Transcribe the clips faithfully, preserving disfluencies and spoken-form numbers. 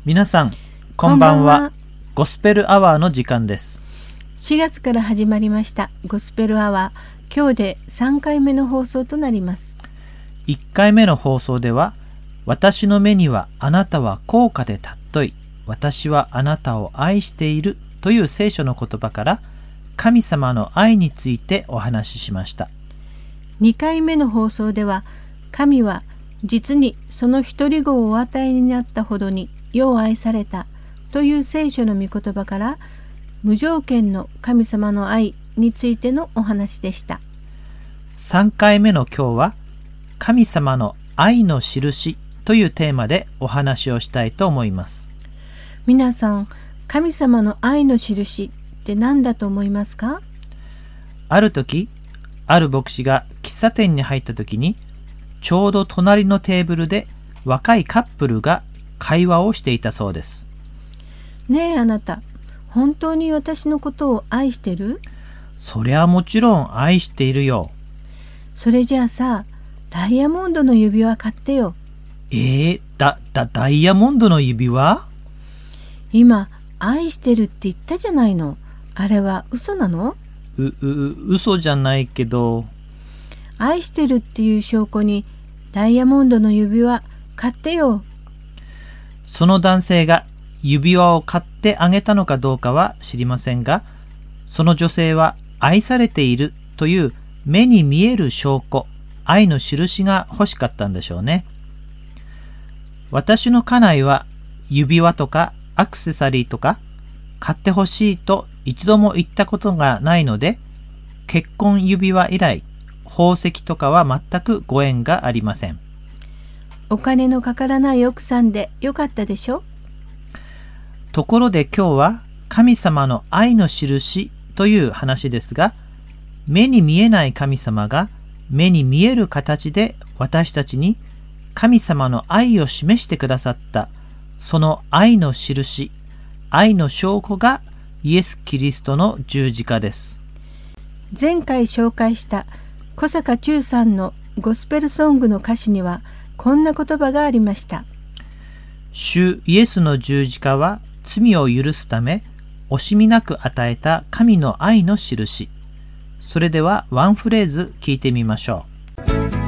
皆さんこんばんは。こんばんは。ゴスペルアワーの時間です。 しがつから始まりましたゴスペルアワー、今日でさんかいめの放送となります。 いっかいめの放送では、私の目にはあなたは高価で尊い、私はあなたを愛しているという聖書の言葉から神様の愛についてお話ししました。 にかいめの放送では、神は実にその一人子をお与えになったほどに世を愛されたという聖書の御言葉から無条件の神様の愛についてのお話でした。 さんかいめの今日は神様の愛の印というテーマでお話をしたいと思います。 皆さん、神様の愛の印って何だと思いますか？ ある時、ある牧師が喫茶店に入った時に、ちょうど隣のテーブルで若いカップルが会話をしていたそうです。 ねえあなた、本当に私のことを愛してる？ そりゃもちろん愛しているよ。 それじゃあさ、ダイヤモンドの指輪買ってよ。 えー、だ、だ、ダイヤモンドの指輪？ 今、愛してるって言ったじゃないの。あれは嘘なの？ う、う、嘘じゃないけど。 愛してるっていう証拠にダイヤモンドの指輪買ってよ。 その男性が指輪を買ってあげたのかどうかは知りませんが、その女性は愛されているという目に見える証拠、愛の印が欲しかったんでしょうね。私の家内は指輪とかアクセサリーとか買ってほしいと一度も言ったことがないので、結婚指輪以来宝石とかは全くご縁がありません。 お金のかからない奥さんでよかったでしょ？ ところで今日は神様の愛の印という話ですが、目に見えない神様が目に見える形で私たちに神様の愛を示してくださった、その愛の印、愛の証拠がイエス・キリストの十字架です。 前回紹介した小坂忠さんのゴスペルソングの歌詞にはこんな言葉がありました。 主イエスの十字架は罪を許すため惜しみなく与えた神の愛の印。それではワンフレーズ聞いてみましょう。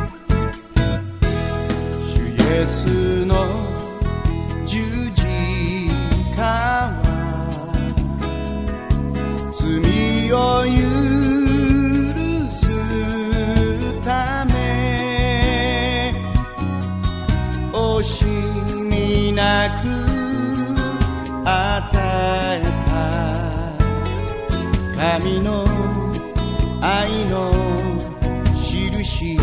主イエスの十字架は罪を許すため惜しみなく与えた神の愛の印。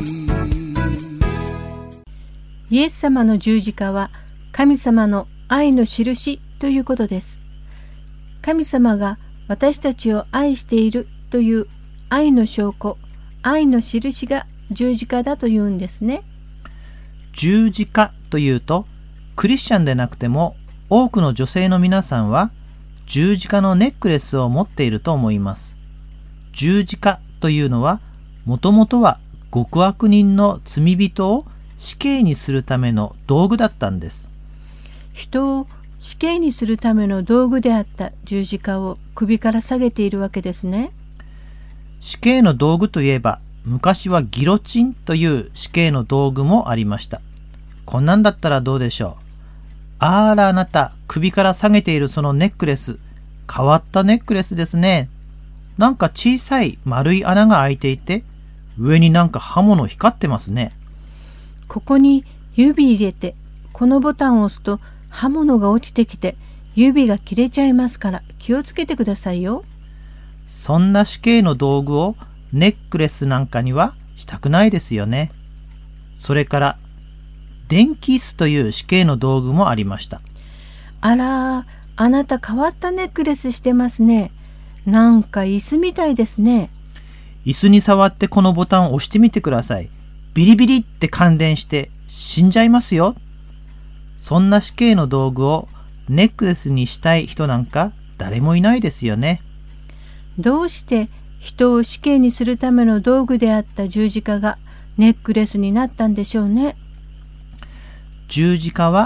イエス様の十字架は神様の愛の印ということです。神様が私たちを愛しているという愛の証拠、愛の印が十字架だというんですね。 十字架というと、クリスチャンでなくても多くの女性の皆さんは十字架のネックレスを持っていると思います。十字架というのはもともとは極悪人の罪人を死刑にするための道具だったんです。 人を死刑にするための道具であった十字架を首から下げているわけですね。 死刑の道具といえば、昔はギロチンという死刑の道具もありました。こんなんだったらどうでしょう。あらあなた、首から下げているそのネックレス、変わったネックレスですね。なんか小さい丸い穴が開いていて、上になんか刃物光ってますね。 ここに指入れて、このボタンを押すと刃物が落ちてきて指が切れちゃいますから気をつけてくださいよ。 そんな死刑の道具をネックレスなんかにはしたくないですよね。それから電気椅子という死刑の道具もありました。 あら、あなた変わったネックレスしてますね。なんか椅子みたいですね。 椅子に触ってこのボタンを押してみてください。ビリビリって感電して死んじゃいますよ。そんな死刑の道具をネックレスにしたい人なんか誰もいないですよね。 どうして人を死刑にするための道具であった十字架がネックレスになったんでしょうね。 十字架は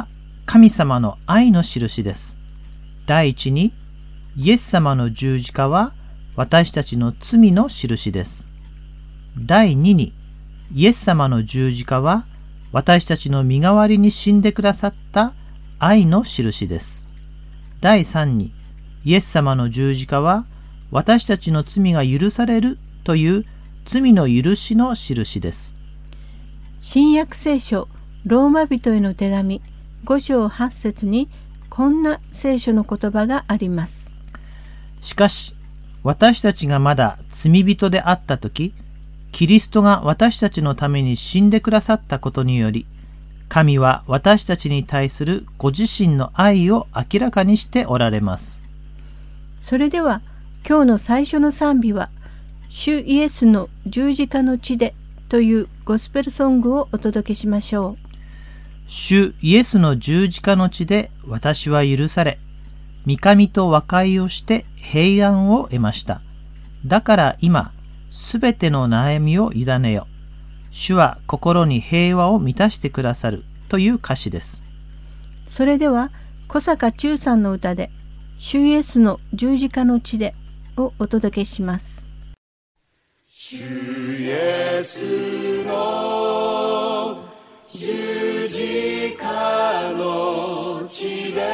神様の愛の印です。第一に、イエス様の十字架は私たちの罪の印です。第二に、イエス様の十字架は私たちの身代わりに死んでくださった愛の印です。第三に、イエス様の十字架は私たちの罪が許されるという罪の許しの印です。 新約聖書ローマ人への手紙ご章はち節にこんな聖書の言葉があります。 しかし、私たちがまだ罪人であったとき、キリストが私たちのために死んでくださったことにより、神は私たちに対するご自身の愛を明らかにしておられます。 それでは、今日の最初の賛美は、主イエスの十字架の地でというゴスペルソングをお届けしましょう。 主イエスの十字架の地で私は許され、御神と和解をして平安を得ました。だから今、すべての悩みを委ねよ。主は心に平和を満たしてくださるという歌詞です。 それでは小坂忠さんの歌で主イエスの十字架の地でをお届けします。 主イエスの十字架の地で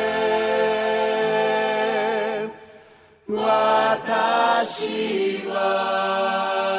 私は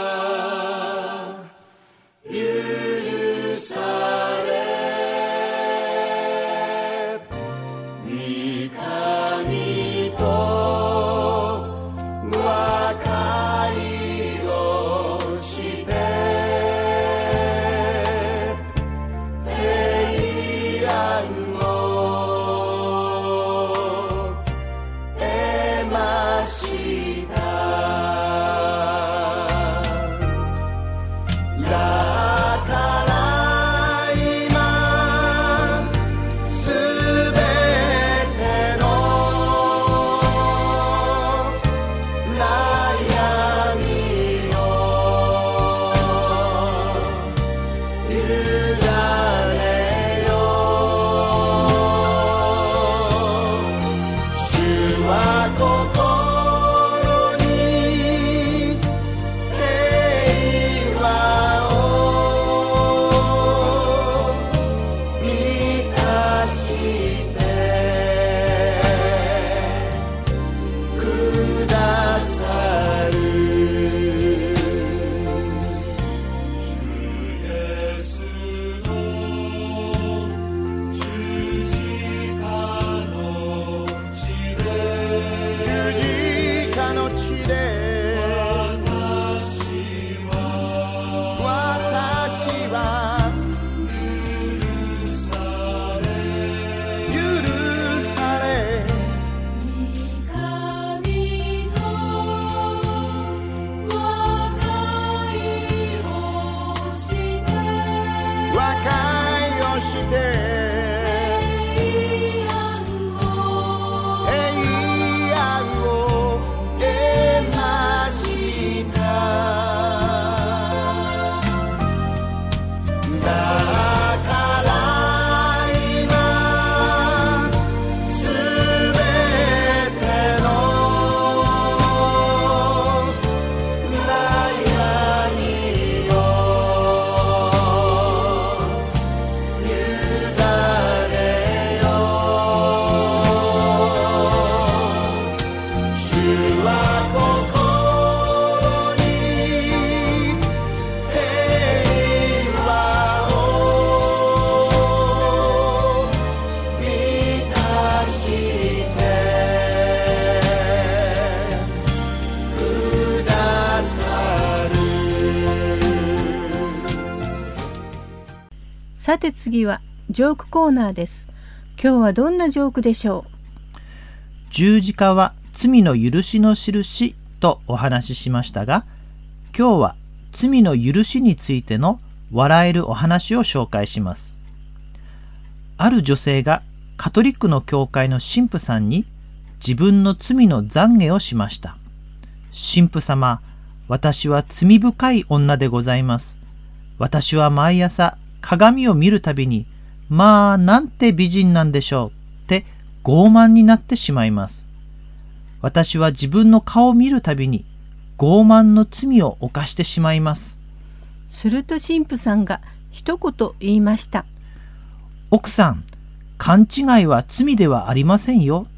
さて次はジョークコーナーです。今日はどんなジョークでしょう。 十字架は罪の許しの印とお話ししましたが、今日は罪の許しについての笑えるお話を紹介します。ある女性がカトリックの教会の神父さんに自分の罪の懺悔をしました。神父様、私は罪深い女でございます。私は毎朝鏡を見るたびにまあなんて美人なんでしょうって傲慢になってしまいます。私は自分の顔を見るたびに傲慢の罪を犯してしまいます。 すると神父さんが一言言いました。 奥さん、勘違いは罪ではありませんよ。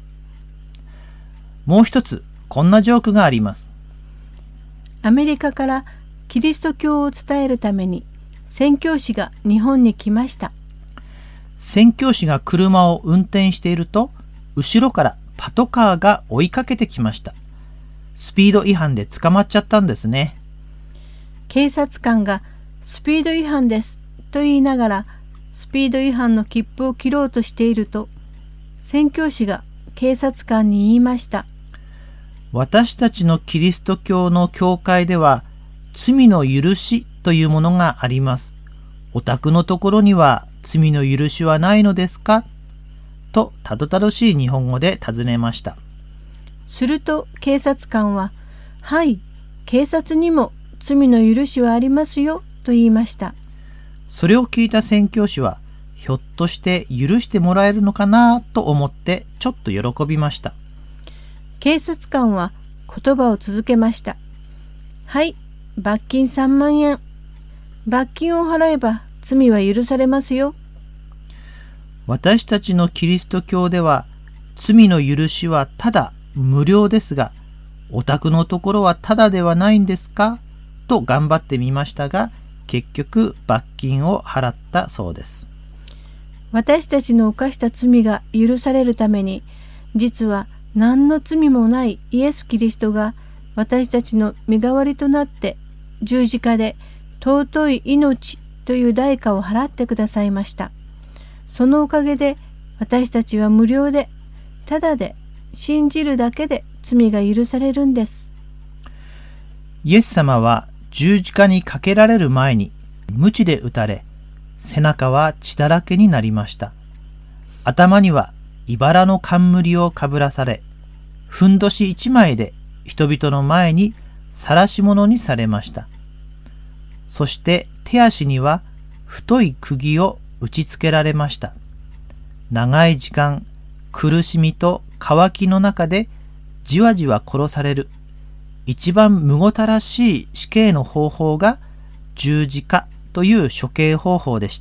もう一つ、こんなジョークがあります。 アメリカからキリスト教を伝えるために宣教師が日本に来ました。 宣教師が車を運転していると、後ろからパトカーが追いかけてきました。スピード違反で捕まっちゃったんですね。 警察官がスピード違反ですと言いながらスピード違反の切符を切ろうとしていると、宣教師が警察官に言いました。 私たちのキリスト教の教会では罪の許しというものがあります。お宅のところには罪の許しはないのですかとたどたどしい日本語で尋ねました。 すると警察官は、はい、警察にも罪の許しはありますよと言いました。 それを聞いた宣教師は、ひょっとして許してもらえるのかなと思ってちょっと喜びました。 警察官は言葉を続けました。はい、罰金さんまんえん。罰金を払えば罪は許されますよ。 私たちのキリスト教では罪の許しはただ無料ですが、お宅のところはただではないんですかと頑張ってみましたが、結局罰金を払ったそうです。 私たちの犯した罪が許されるために、実は何の罪もないイエス・キリストが私たちの身代わりとなって十字架で尊い命という代価を払ってくださいました。そのおかげで私たちは無料で、ただで信じるだけで罪が許されるんです。 イエス様は十字架にかけられる前に鞭で打たれ、背中は血だらけになりました。頭には茨の冠をかぶらされ、ふんどし一枚で人々の前に晒し者にされました。そして手足には太い釘を打ちつけられました。長い時間、苦しみと渇きの中でじわじわ殺される、一番むごたらしい死刑の方法が十字架という処刑方法でした。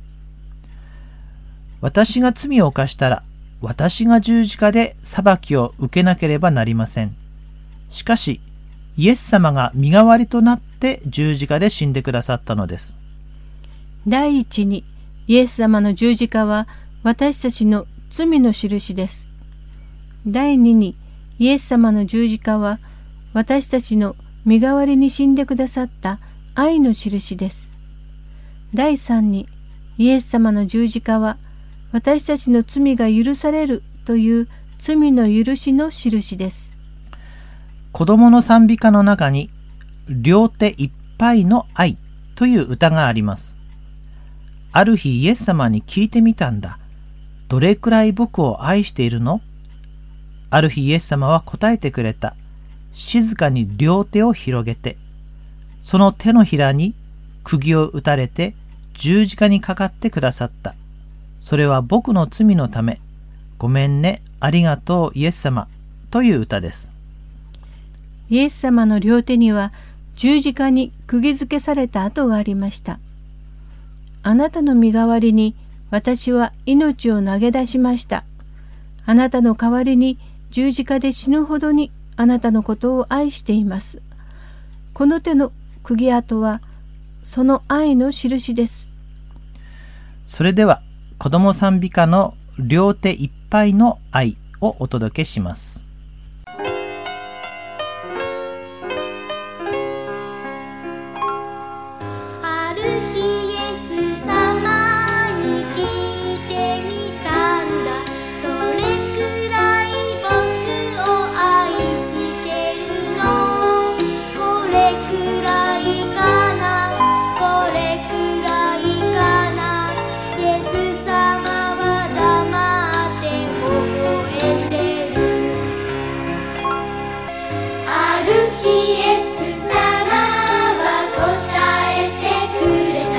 私が罪を犯したら、私が十字架で裁きを受けなければなりません。しかし、イエス様が身代わりとなって十字架で死んでくださったのです。 第一に、イエス様の十字架は私たちの罪の印です。第二に、イエス様の十字架は私たちの身代わりに死んでくださった愛の印です。第三に、イエス様の十字架は私たちの罪が許されるという罪の許しの印です。 子供の賛美歌の中に、両手いっぱいの愛という歌があります。ある日イエス様に聞いてみたんだ。どれくらい僕を愛しているの？ある日イエス様は答えてくれた。静かに両手を広げて、その手のひらに釘を打たれて十字架にかかってくださった。それは僕の罪のため、ごめんね、ありがとうイエス様という歌です。 イエス様の両手には十字架に釘付けされた跡がありました。あなたの身代わりに私は命を投げ出しました。あなたの代わりに十字架で死ぬほどにあなたのことを愛しています。この手の釘跡はその愛の印です。 それでは子供賛美歌の両手いっぱいの愛をお届けします。 ある日イエス様は答えてくれ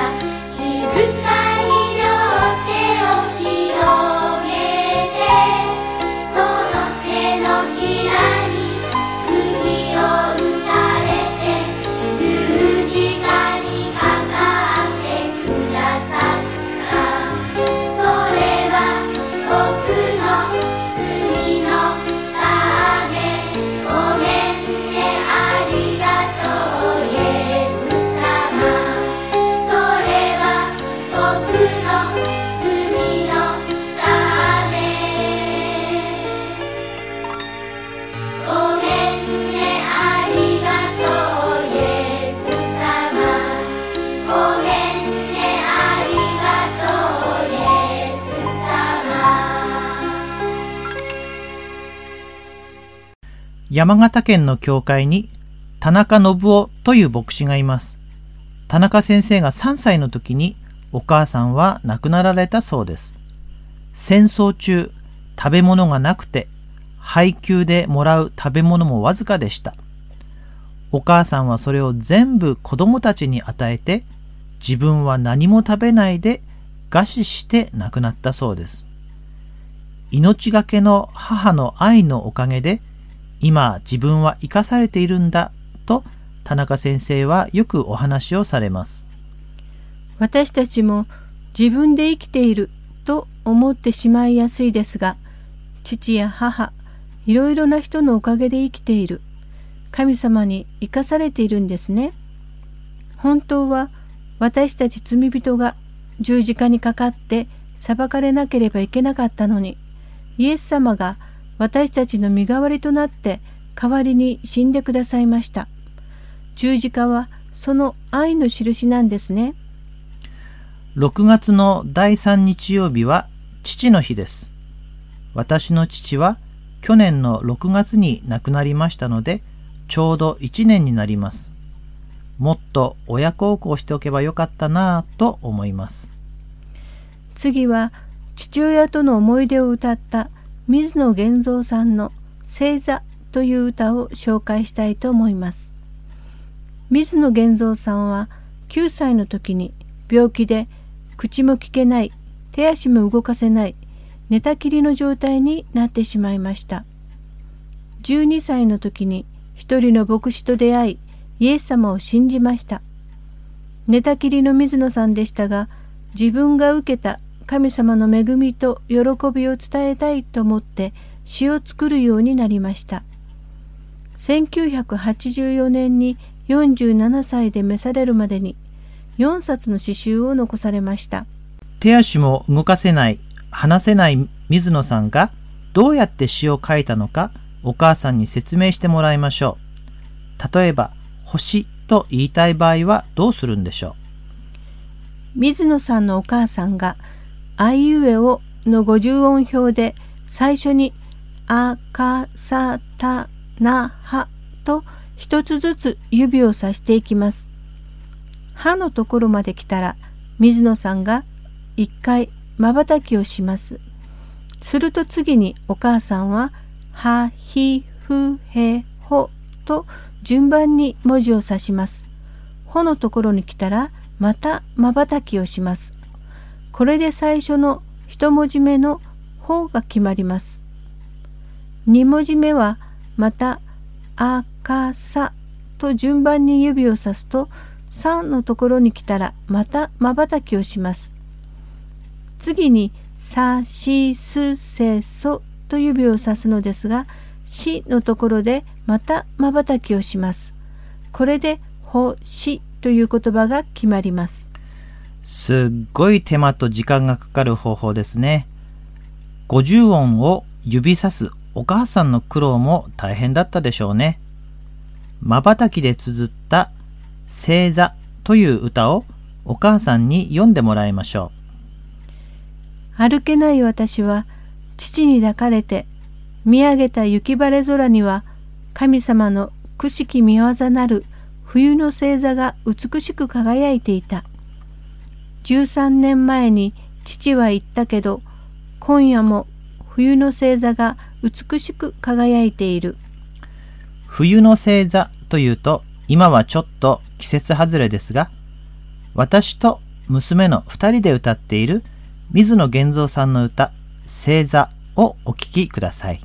山形県の教会に田中信夫という牧師がいます。田中先生がさんさいの時にお母さんは亡くなられたそうです。戦争中、食べ物がなくて配給でもらう食べ物もわずかでした。お母さんはそれを全部子供たちに与えて、自分は何も食べないで餓死して亡くなったそうです。命がけの母の愛のおかげで、今自分は生かされているんだと田中先生はよくお話をされます。 私たちも自分で生きていると思ってしまいやすいですが、父や母、いろいろな人のおかげで生きている。神様に生かされているんですね。本当は私たち罪人が十字架にかかって裁かれなければいけなかったのに、イエス様が私たちの身代わりとなって代わりに死んでくださいました。十字架はその愛の印なんですね。 ろくがつのだいさん日曜日は父の日です。私の父は去年のろくがつに亡くなりましたので、ちょうどいちねんになります。もっと親孝行しておけばよかったなぁと思います。 次は父親との思い出を歌った水野源三さんの聖座という歌を紹介したいと思います。水野源三さんはきゅうさいの時に病気で口も聞けない、手足も動かせない、寝たきりの状態になってしまいました。じゅうにさいの時に一人の牧師と出会い、イエス様を信じました。寝たきりの水野さんでしたが、自分が受けた神様の恵みと喜びを伝えたいと思って詩を作るようになりました。せんきゅうひゃくはちじゅうよねんによんじゅうななさいで召されるまでによんさつの詩集を残されました。 手足も動かせない、話せない水野さんがどうやって詩を書いたのか、お母さんに説明してもらいましょう。例えば、星と言いたい場合はどうするんでしょう。水野さんのお母さんがあいうえおのごじゅうおん表で最初にあかさたなはと一つずつ指をさしていきます。はのところまで来たら水野さんが一回まばたきをします。すると次にお母さんははひふへほと順番に文字を指します。ほのところに来たらまたまばたきをします。これで最初の一文字目のほが決まります。二文字目はまたあかさと順番に指をさすと、さのところに来たらまたまばたきをします。次にさしすせそと指をさすのですが、しのところでまたまばたきをします。これでほしという言葉が決まります。 すっごい手間と時間がかかる方法ですね。ごじゅう音を指さすお母さんの苦労も大変だったでしょうね。まばたきで綴った聖座という歌をお母さんに読んでもらいましょう。歩けない私は父に抱かれて、見上げた雪晴れ空には神様のくしき見業なる冬の星座が美しく輝いていた。じゅうさんねんまえに父は言ったけど、今夜も冬の星座が美しく輝いている。 冬の星座というと今はちょっと季節外れですが、私と娘のふたりで歌っている水野源三さんの歌星座をお聴きください。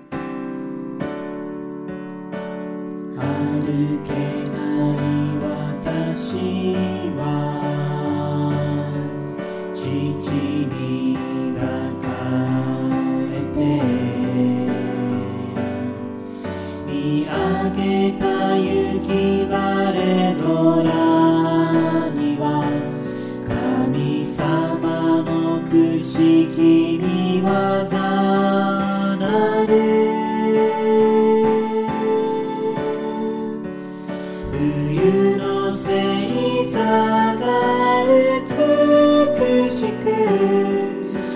歩けない私は父に抱かれて、見上げた雪晴れ空には神様のくしき見業なる。冬の星座が美しく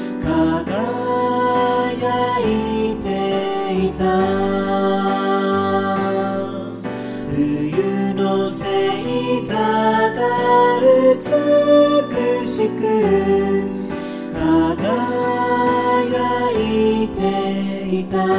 輝いていた。 冬の星座が美しく輝いていた。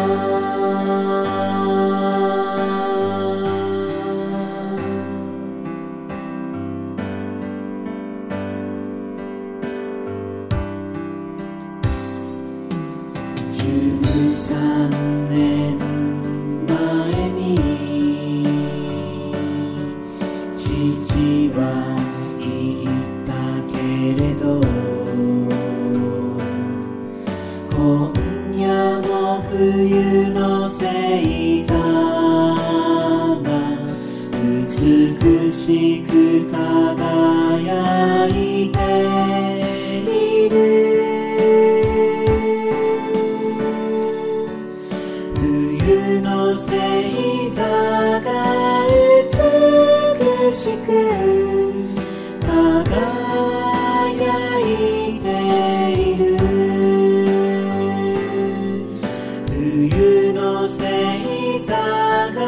じゅうさんねんまえに父は言ったけれど、今夜も冬の星座が美しく輝いている。冬の星座が美しく輝いている。冬の星座が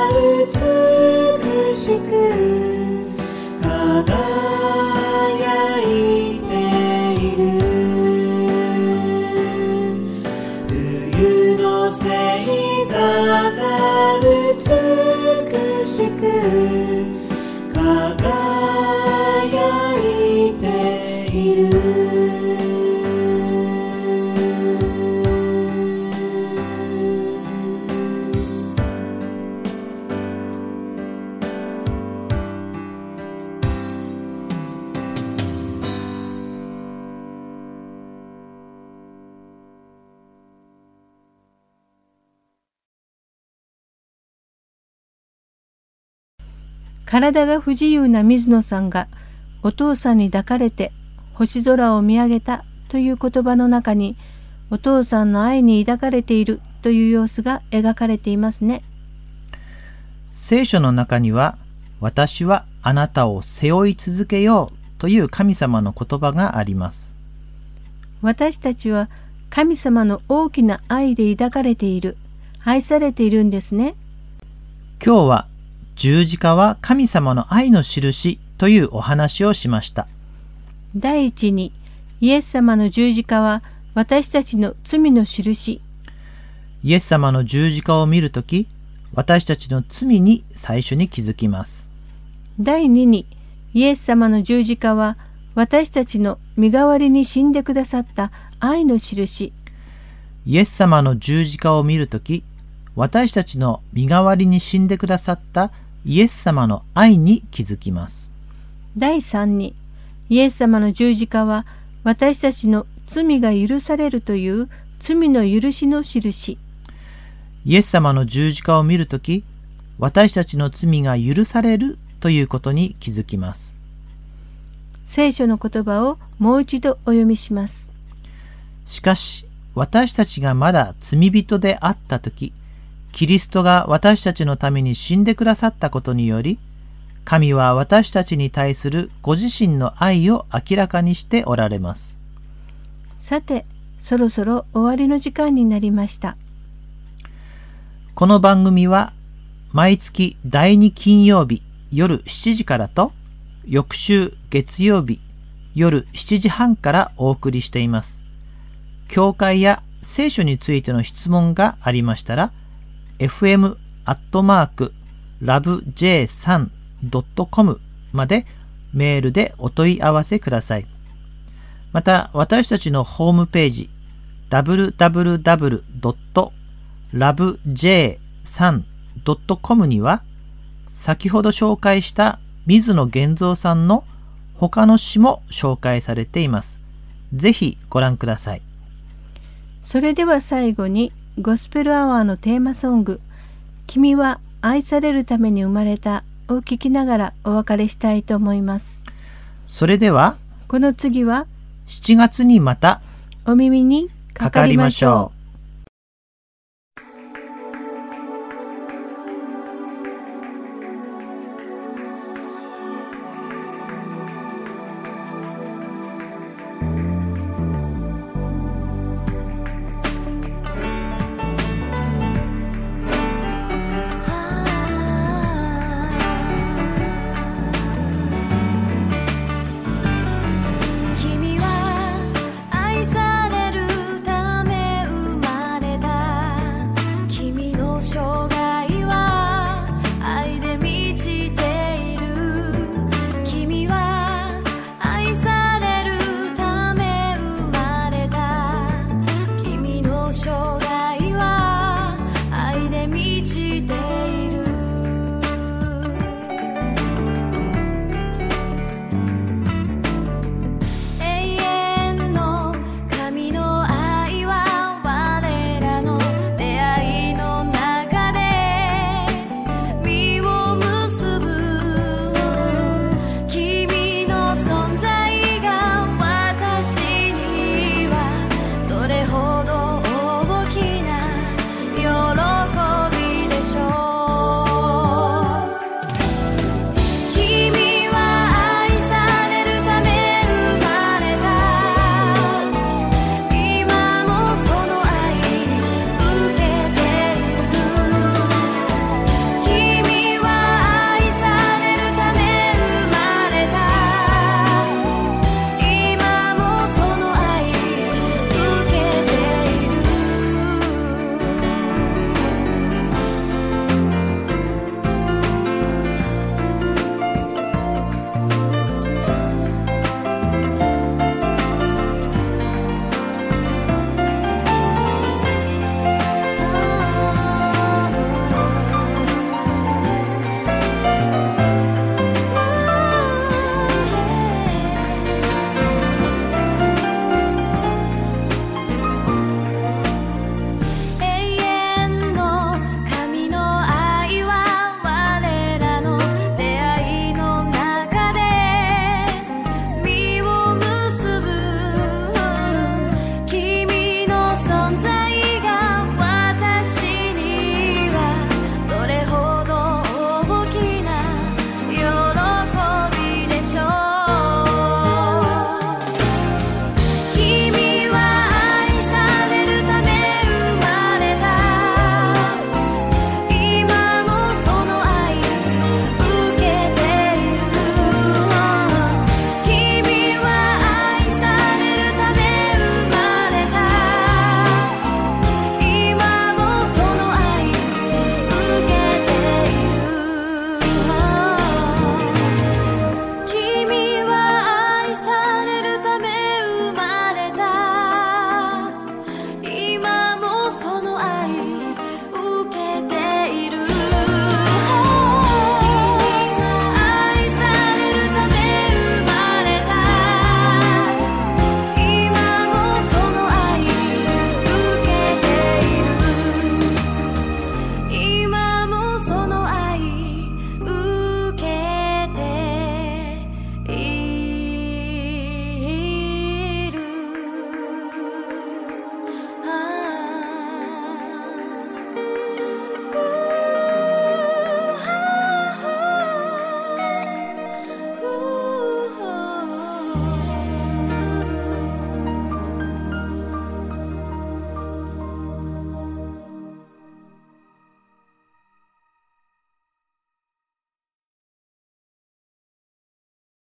美しく輝いている。冬の星座が美しく輝いている。 体が不自由な水野さんがお父さんに抱かれて星空を見上げたという言葉の中に、お父さんの愛に抱かれているという様子が描かれていますね。 聖書の中には、私はあなたを背負い続けようという神様の言葉があります。 私たちは神様の大きな愛で抱かれている、愛されているんですね。 今日は十字架は神様の愛の印というお話をしました。 第一に、イエス様の十字架は私たちの罪の印。 イエス様の十字架を見るとき、私たちの罪に最初に気づきます。 第二に、イエス様の十字架は私たちの身代わりに死んでくださった愛の印。 イエス様の十字架を見るとき、私たちの身代わりに死んでくださったイエス様の愛に気づきます。 第三に、イエス様の十字架は私たちの罪が許されるという罪の許しの印。 イエス様の十字架を見るとき、私たちの罪が許されるということに気づきます。 聖書の言葉をもう一度お読みします。 しかし、私たちがまだ罪人であったとき、キリストが私たちのために死んでくださったことにより、神は私たちに対するご自身の愛を明らかにしておられます。 さて、そろそろ終わりの時間になりました。 この番組は毎月だいに金曜日夜しちじからと、翌週月曜日夜しちじはんからお送りしています。教会や聖書についての質問がありましたら、エフエム アットマーク ラブジェイスリー ドットコム までメールでお問い合わせください。また、私たちのホームページ ダブリューダブリューダブリュー ドット ラブジェイスリー ドットコム には、先ほど紹介した水野源三さんの他の詩も紹介されています。ぜひご覧ください。 それでは最後にゴスペルアワーのテーマソング、君は愛されるために生まれたを聞きながらお別れしたいと思います。 それでは、 この次はしちがつにまたお耳にかかりましょう。